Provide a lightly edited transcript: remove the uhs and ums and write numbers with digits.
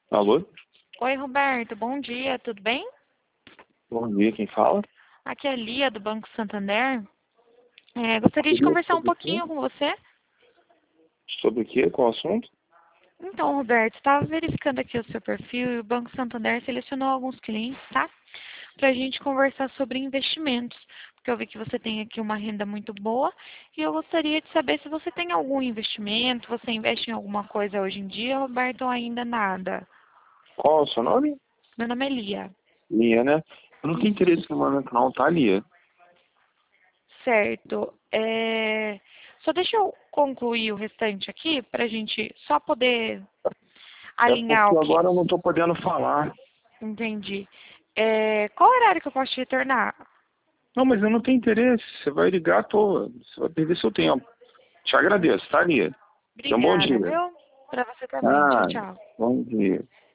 Alô? Oi, Roberto, bom dia, tudo bem? Bom dia, quem fala? Aqui é a Lia, do Banco Santander. Gostaria de Seria conversar um sobre o quê? pouquinho com você. Sobre o quê? Qual assunto? Então, Roberto, estava verificando aqui o seu perfil e o Banco Santander selecionou alguns clientes, tá? Para a gente conversar sobre investimentos, porque eu vi que você tem aqui uma renda muito boa e eu gostaria de saber se você tem algum investimento, você investe em alguma coisa hoje em dia, Roberto, ou ainda nada. Qual é o seu nome? Meu nome é Lia. Lia, né? Eu não tenho Isso. interesse no momento não, tá, Lia? Certo. Só deixa eu concluir o restante aqui para a gente só poder É alinhar porque o que agora eu não tô podendo falar. entendi. Qual horário que eu posso te retornar? Não, mas eu não tenho interesse. Você vai ligar à toa. Você vai perder seu tempo. Te agradeço, tá, Lia? Tenha um bom Obrigada, dia. viu? Para você também. Tchau, Ah, tchau. bom dia.